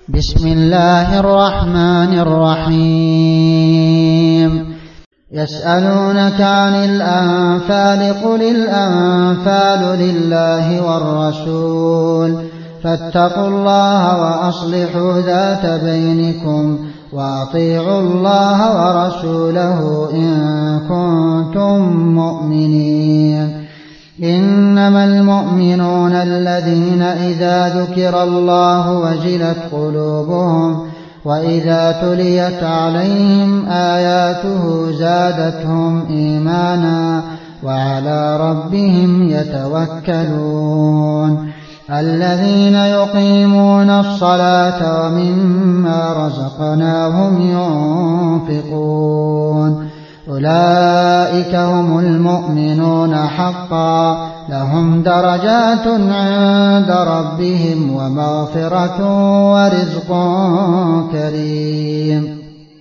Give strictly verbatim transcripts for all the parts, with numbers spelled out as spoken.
بسم الله الرحمن الرحيم. يسألونك عن الأنفال قل الأنفال لله والرسول فاتقوا الله وأصلحوا ذات بينكم وأطيعوا الله ورسوله إن كنتم مؤمنين. إنما المؤمنون الذين إذا ذكر الله وجلت قلوبهم وإذا تليت عليهم آياته زادتهم إيمانا وعلى ربهم يتوكلون. الذين يقيمون الصلاة ومما رزقناهم ينفقون أولئك هم المؤمنون حقا لهم درجات عند ربهم ومغفرة ورزق كريم.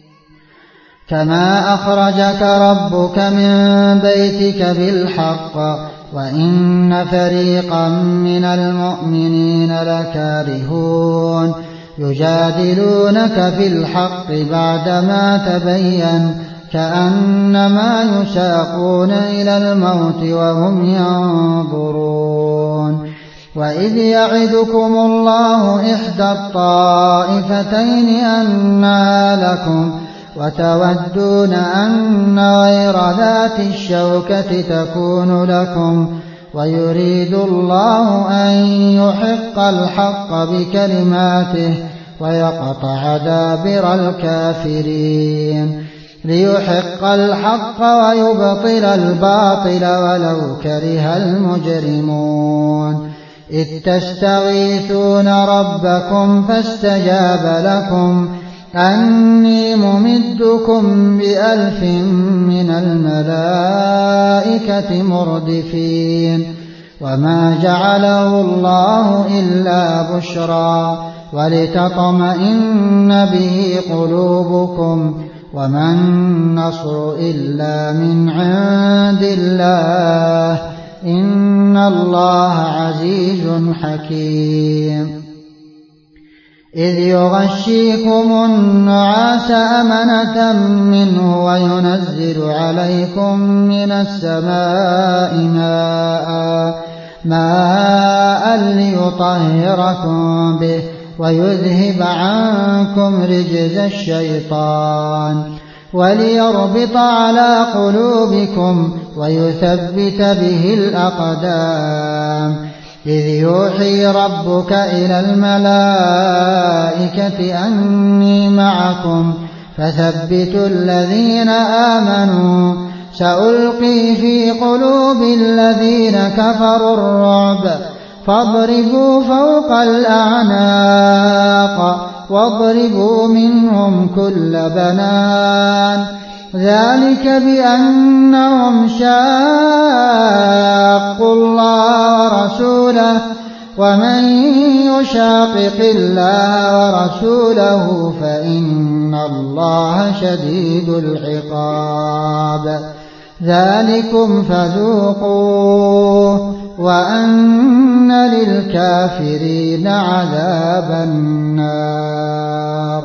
كما أخرجك ربك من بيتك بالحق وإن فريقا من المؤمنين لكارهون يجادلونك في الحق بعدما تبين كأنما يساقون إلى الموت وهم ينظرون. وإذ يعدكم الله إحدى الطائفتين أنها لكم وتودون أن غير ذات الشوكة تكون لكم ويريد الله أن يحق الحق بكلماته ويقطع دابر الكافرين ليحق الحق ويبطل الباطل ولو كره المجرمون. إذ تستغيثون ربكم فاستجاب لكم أني ممدكم بألف من الملائكة مردفين. وما جعله الله إلا بشرى ولتطمئن به قلوبكم وما النصر إلا من عند الله إن الله عزيز حكيم. إذ يغشيكم النعاس أمنة منه وينزل عليكم من السماء ماء ماء ليطهركم به ويذهب عنكم رجز الشيطان وليربط على قلوبكم ويثبت به الأقدام. إذ يوحي ربك إلى الملائكة أني معكم فثبتوا الذين آمنوا سألقي في قلوب الذين كفروا الرعب فاضربوا فوق الأعناق واضربوا منهم كل بنان ذلك بأنهم شاقوا الله ورسوله ومن يشاقق الله ورسوله فإن الله شديد العقاب. ذلكم فذوقوه وأن للكافرين عذاب النار.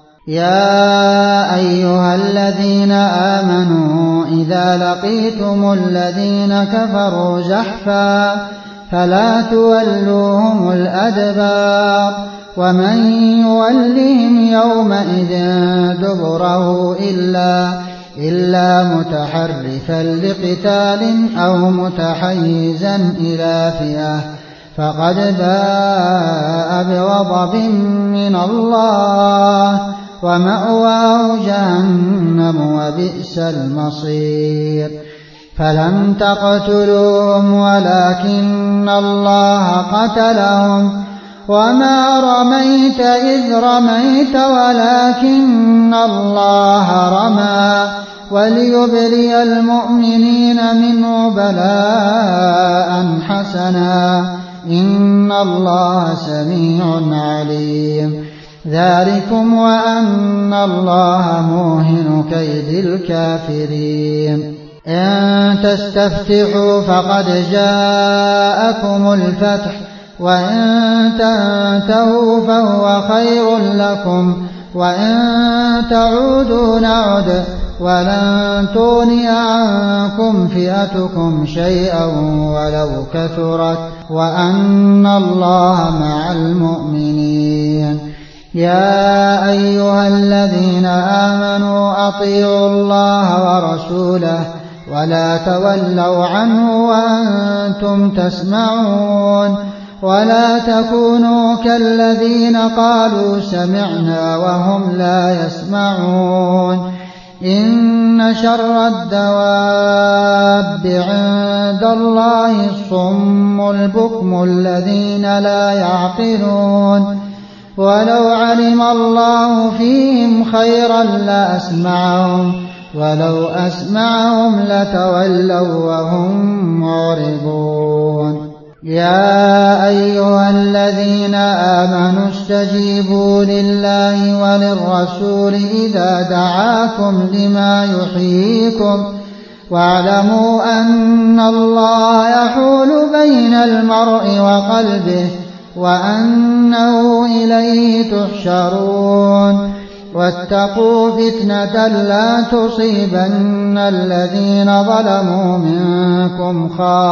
يا أيها الذين آمنوا إذا لقيتم الذين كفروا زحفا فلا تولوهم الأدبار ومن يولهم يومئذ دبره إلا إلا متحرفا لقتال أو متحيزا إلى فئة فقد باء بغضب من الله ومأواه جهنم وبئس المصير. فلم تقتلوهم ولكن الله قتلهم وما رميت إذ رميت ولكن الله رمى وليبلي المؤمنين منه بلاء حسنا إن الله سميع عليم. ذلكم وأن الله موهن كيد الكافرين. إن تستفتحوا فقد جاءكم الفتح وإن تنتهوا فهو خير لكم وإن تعودوا نعد ولن تغني عنكم فئتكم شيئا ولو كثرت وأن الله مع المؤمنين. يا أيها الذين آمنوا أطيعوا الله ورسوله ولا تولوا عنه وأنتم تسمعون ولا تكونوا كالذين قالوا سمعنا وهم لا يسمعون. إن شر الدواب عند الله الصم البكم الذين لا يعقلون ولو علم الله فيهم خيرا لأسمعهم ولو أسمعهم لتولوا وهم معرضون. يا أيها الذين آمنوا استجيبوا لله وللرسول إذا دعاكم لما يحييكم واعلموا أن الله يحول بين المرء وقلبه وأنه إليه تحشرون. واتقوا فتنة لا تصيبن الذين ظلموا منكم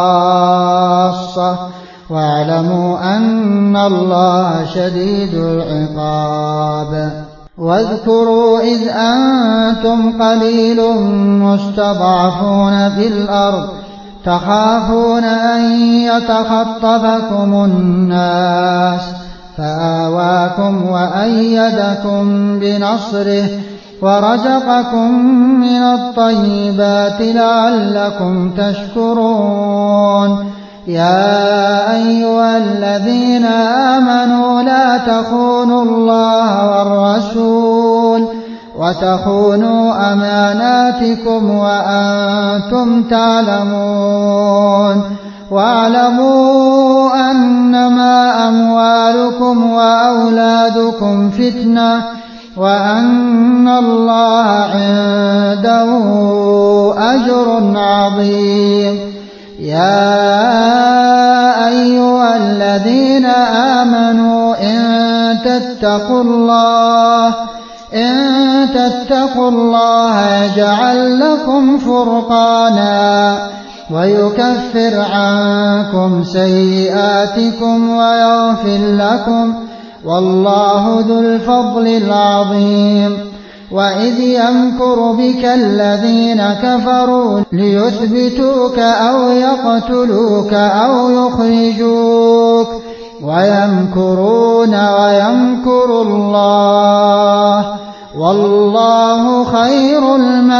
خاصة واعلموا أن الله شديد العقاب. واذكروا إذ أنتم قليل مستضعفون في الأرض تخافون أن يتخطفكم الناس فآواكم وأيدكم بنصره ورزقكم من الطيبات لعلكم تشكرون. يا أيها الذين آمنوا لا تخونوا الله والرسول وتخونوا أماناتكم وأنتم تعلمون واعلموا أنما أموالكم وأولادكم فتنة وأن الله عنده أجر عظيم. يا أيها الذين آمنوا إن تتقوا الله إن تتقوا الله يجعل لكم فرقانا ويكفر عنكم سيئاتكم ويغفر لكم والله ذو الفضل العظيم. وإذ يمكر بك الذين كفروا ليثبتوك أو يقتلوك أو يخرجوك ويمكرون ويمكر الله والله خير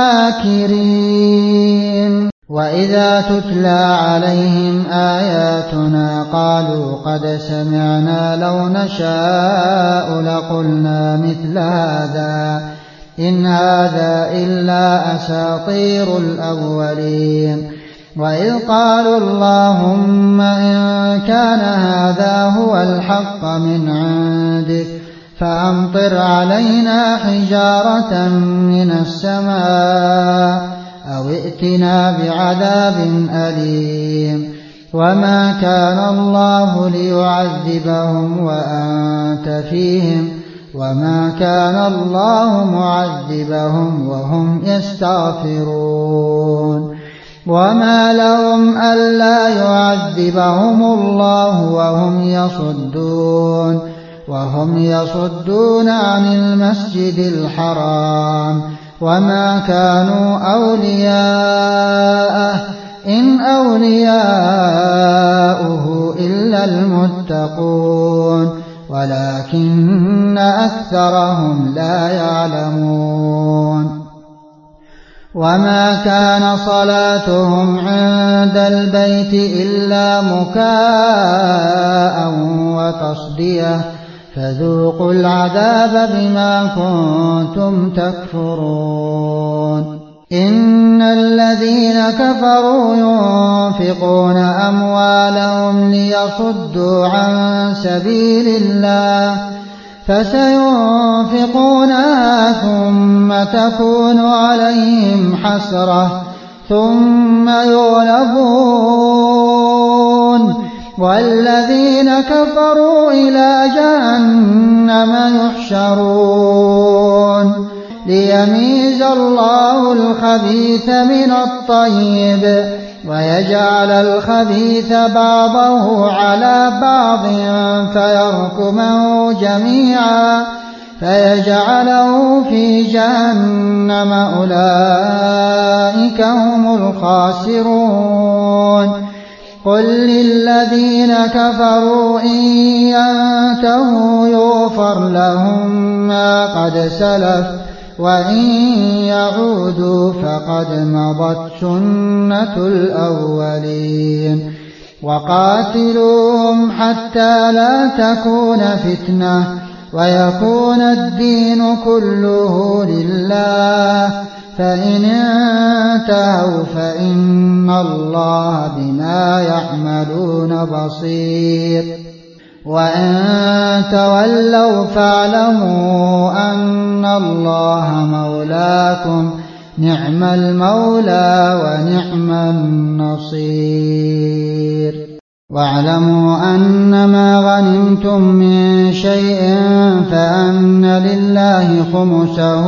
الماكرين. وإذا تتلى عليهم آياتنا قالوا قد سمعنا لو نشاء لقلنا مثل هذا إن هذا إلا أساطير الأولين. وإذ قالوا اللهم إن كان هذا هو الحق من عندك فأمطر علينا حجارة من السماء أو ائتنا بعذاب أليم. وما كان الله ليعذبهم وأنت فيهم وما كان الله معذبهم وهم يستغفرون. وما لهم ألا يعذبهم الله وهم يصدون وهم يصدون عن المسجد الحرام وما كانوا أولياءه إن أولياؤه إلا المتقون ولكن أكثرهم لا يعلمون. وما كان صلاتهم عند البيت إلا مكاء وتصدية فذوقوا العذاب بما كنتم تكفرون. إن الذين كفروا ينفقون أموالهم ليصدوا عن سبيل الله فسينفقونها ثم تكون عليهم حسرة ثم يغلبون والذين كفروا إلى جهنم يحشرون ليميز الله الخبيث من الطيب ويجعل الخبيث بعضه على بعض فيركمه جميعا فيجعله في جهنم أولئك هم الخاسرون قل للذين كفروا إن ينتهوا يغفر لهم ما قد سلف وإن يعودوا فقد مضت سنة الأولين وقاتلوهم حتى لا تكون فتنة ويكون الدين كله لله فإن انتهوا فإن الله بما يعملون بصير وإن تولوا فاعلموا أن الله مولاكم نعم المولى ونعم النصير واعلموا أنما غنمتم من شيء فأن لله خمسه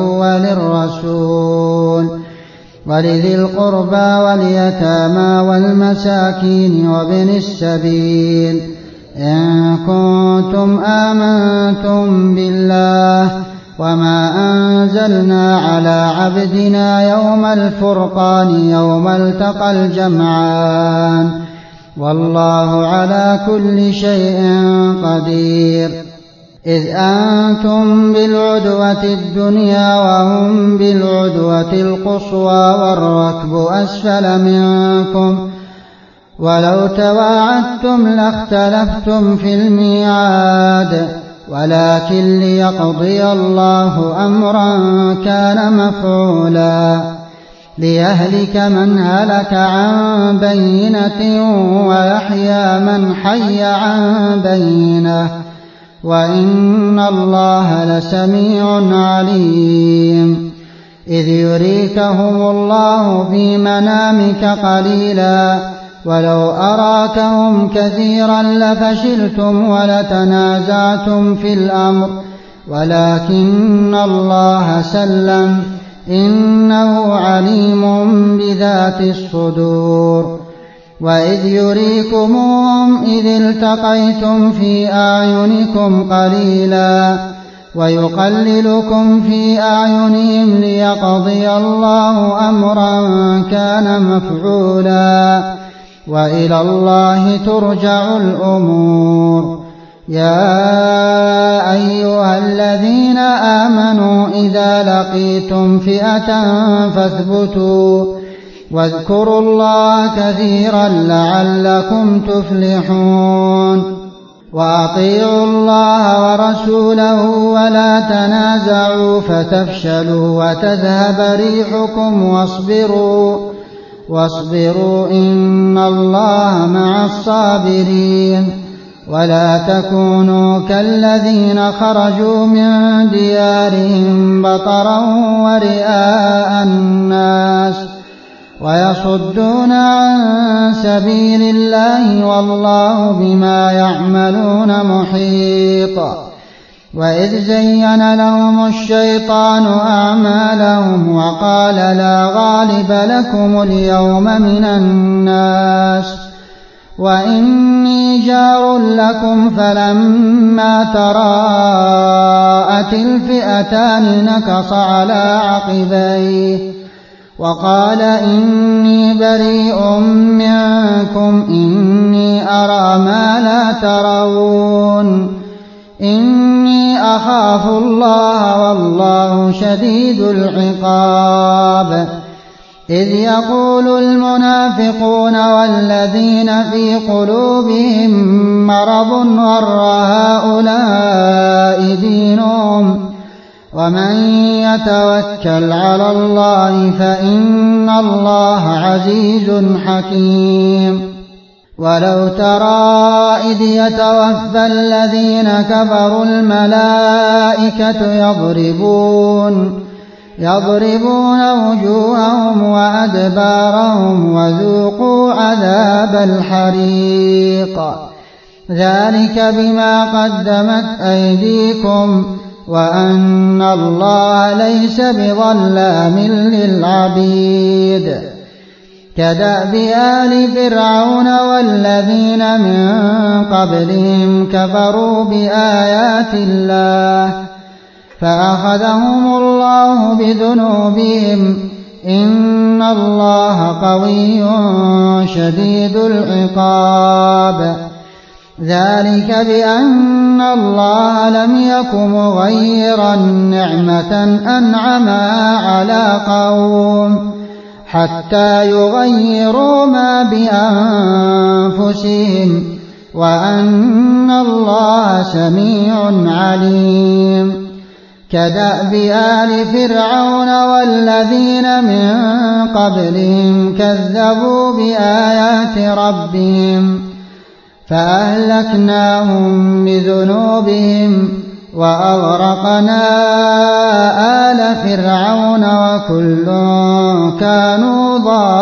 وللرسول ولذي القربى واليتامى والمساكين وابن السبيل إن كنتم آمنتم بالله وما أنزلنا على عبدنا يوم الفرقان يوم التقى الجمعان والله على كل شيء قدير إذ أنتم بالعدوة الدنيا وهم بالعدوة القصوى والركب أسفل منكم ولو تواعدتم لاختلفتم في الميعاد ولكن ليقضي الله أمرا كان مفعولا ليهلك من هلك عن بينة ويحيى من حي عن بينة وإن الله لسميع عليم إذ يريكهم الله في منامك قليلا ولو أراكهم كثيرا لفشلتم ولتنازعتم في الأمر ولكن الله سلم إنه عليم بذات الصدور وإذ يريكمهم إذ التقيتم في أعينكم قليلا ويقللكم في أعينهم ليقضي الله أمرا كان مفعولا وإلى الله ترجع الأمور يا أيها الذين آمنوا إذا لقيتم فئة فاثبتوا واذكروا الله كثيرا لعلكم تفلحون وأطيعوا الله ورسوله ولا تنازعوا فتفشلوا وتذهب ريحكم واصبروا واصبروا إن الله مع الصابرين ولا تكونوا كالذين خرجوا من ديارهم بطرا ورئاء الناس ويصدون عن سبيل الله والله بما يعملون محيط وإذ زين لهم الشيطان أعمالهم وقال لا غالب لكم اليوم من الناس وإني جار لكم فلما تراءت الفئتان نكص على عقبيه وقال إني بريء منكم إني أرى ما لا ترون إني أخاف الله والله شديد العقاب إذ يقول المنافقون والذين في قلوبهم مرض غر هؤلاء دينهم ومن يتوكل على الله فإن الله عزيز حكيم ولو ترى إذ يتوفى الذين كفروا الملائكة يضربون يضربون وجوههم وأدبارهم وذوقوا عذاب الحريق ذلك بما قدمت أيديكم وأن الله ليس بظلام للعبيد كدأب آل فرعون والذين من قبلهم كفروا بآيات الله فأخذهم الله بذنوبهم إن الله قوي شديد العقاب ذلك بأن الله لم يك مغيرا نعمة أنعمها على قوم حتى يغيروا ما بأنفسهم وأن الله سميع عليم كدأب آل فرعون والذين من قبلهم كذبوا بآيات ربهم فأهلكناهم بذنوبهم وأغرقنا آل فرعون وكل كانوا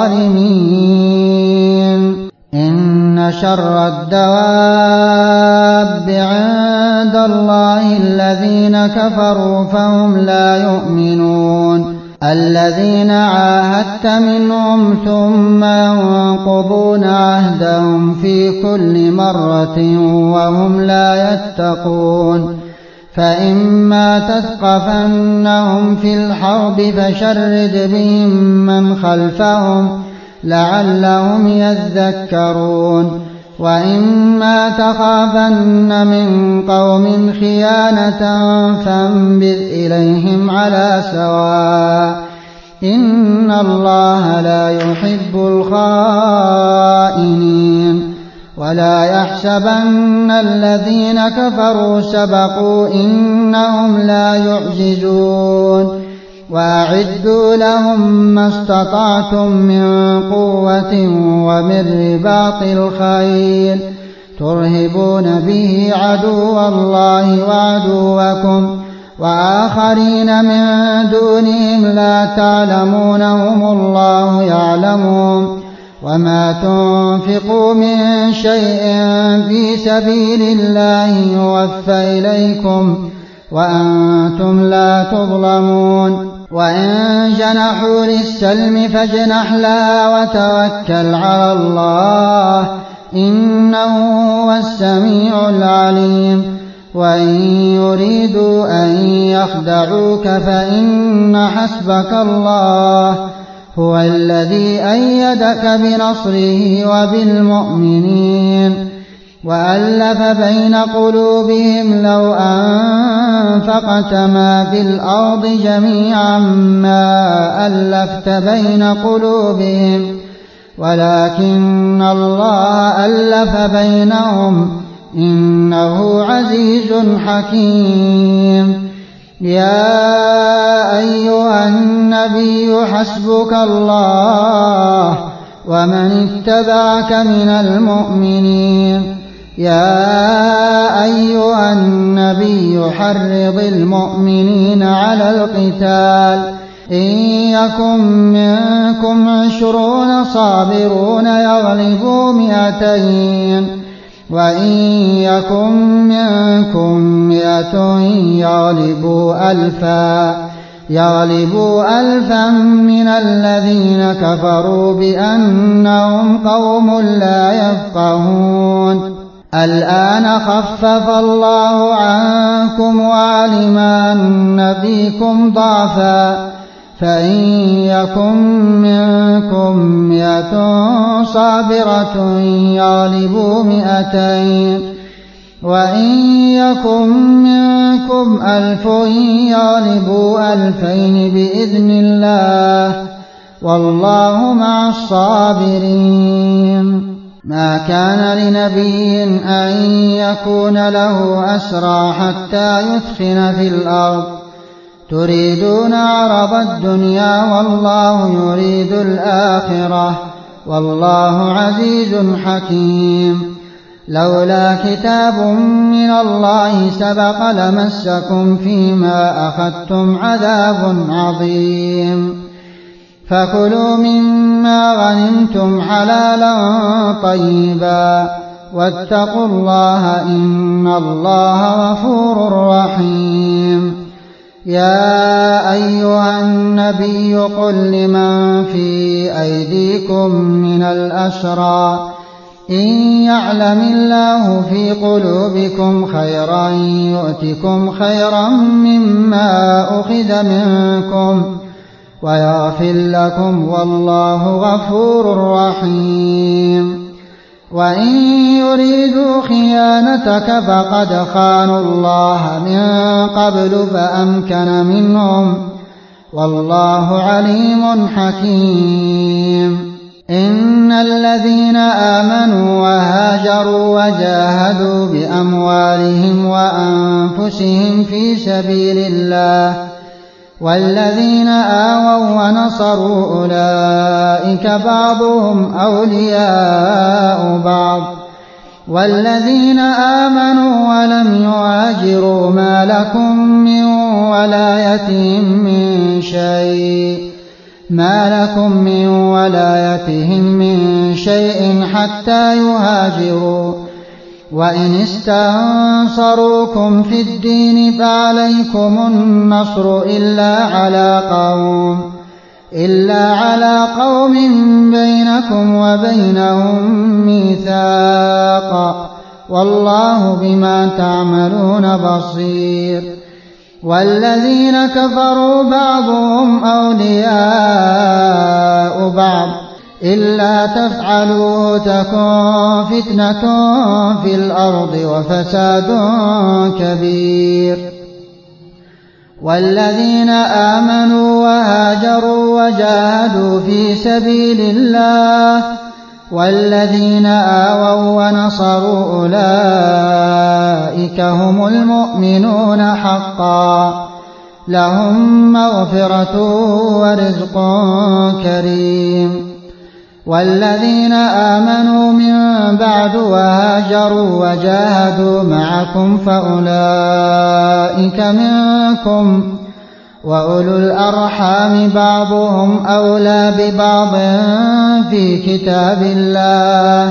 ظالمين إن شر الدواب عند الله الذين كفروا فهم لا يؤمنون الذين عاهدت منهم ثم ينقضون عهدهم في كل مرة وهم لا يتقون فإما تثقفنهم في الحرب فشرد بهم من خلفهم لعلهم يذكرون وإما تخافن من قوم خيانة فانبذ إليهم على سواء إن الله لا يحب الخائنين ولا يحسبن الذين كفروا سبقوا إنهم لا يعجزون وأعدوا لهم ما استطعتم من قوة ومن رباط الخيل ترهبون به عدو الله وعدوكم وآخرين من دونهم لا تعلمونهم الله يعلمهم وما تنفقوا من شيء في سبيل الله يوفى إليكم وأنتم لا تظلمون وإن جنحوا للسلم فاجنح لها وتوكل على الله إنه هو السميع العليم وإن يريدوا أن يخدعوك فإن حسبك الله هو الذي أيدك بنصره وبالمؤمنين وألف بين قلوبهم لو أنفقت ما في الأرض جميعا ما ألفت بين قلوبهم ولكن الله ألف بينهم إنه عزيز حكيم يا أيها النبي حسبك الله ومن اتبعك من المؤمنين يا أيها النبي حرض المؤمنين على القتال إن يكن منكم عشرون صابرون يغلبوا مئتين وإن يكن منكم مئة يغلبوا ألفا يغلبوا ألفا من الذين كفروا بأنهم قوم لا يفقهون الآن خفف الله عنكم وعلم أن فيكم ضعفا فإن يكن منكم مئة صابرة يغلبوا مئتين وإن يكن منكم ألف يغلبوا ألفين بإذن الله والله مع الصابرين ما كان لنبي أن يكون له أسرى حتى يثخن في الأرض تريدون عرض الدنيا والله يريد الآخرة والله عزيز حكيم لولا كتاب من الله سبق لمسكم فيما أخذتم عذاب عظيم فكلوا مما غنمتم حلالا طيبا واتقوا الله إن الله غفور رحيم. يا أيها النبي قل لمن في أيديكم من الأسرى إن يعلم الله في قلوبكم خيرا يؤتكم خيرا مما أخذ منكم ويغفر لكم والله غفور رحيم. وإن يريدوا خيانتك فقد خانوا الله من قبل فأمكن منهم والله عليم حكيم. إن الذين آمنوا وهاجروا وجاهدوا بأموالهم وأنفسهم في سبيل الله والذين آووا ونصروا أولئك بعضهم أولياء بعض والذين آمنوا ولم يهاجروا ما لكم من ولايتهم من شيء ما لكم من ولايتهم من شيء حتى يهاجروا وإن استنصروكم في الدين فعليكم النصر إلا على قوم إلا على قوم بينكم وبينهم ميثاق والله بما تعملون بصير. والذين كفروا بعضهم أولياء بعض إلا تفعلوا تكن فتنة في الأرض وفساد كبير. والذين آمنوا وهاجروا وجاهدوا في سبيل الله والذين آووا ونصروا أولئك هم المؤمنون حقا لهم مغفرة ورزق كريم. والذين آمنوا من بعد وهاجروا وجاهدوا معكم فأولئك منكم وأولو الأرحام بعضهم أولى ببعض في كتاب الله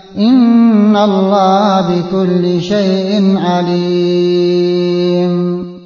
إن الله بكل شيء عليم.